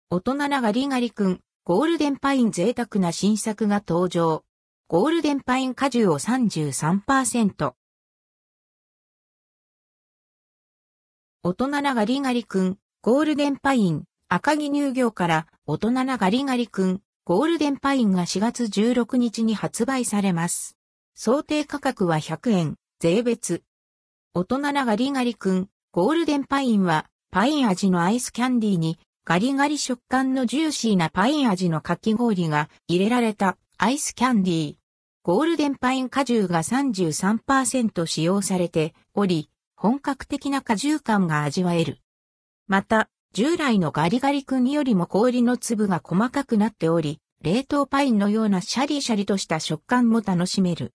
大人なガリガリ君、ゴールデンパイン贅沢な新作が登場。ゴールデンパイン果汁を 33%。大人なガリガリ君、ゴールデンパイン、赤城乳業から大人なガリガリ君、ゴールデンパインが4月16日に発売されます。想定価格は100円、税別。大人なガリガリ君、ゴールデンパインは、パイン味のアイスキャンディーに、ガリガリ食感のジューシーなパイン味のかき氷が入れられたアイスキャンディー。ゴールデンパイン果汁が 33% 使用されており、本格的な果汁感が味わえる。また、従来のガリガリ君よりも氷の粒が細かくなっており、冷凍パインのようなシャリシャリとした食感も楽しめる。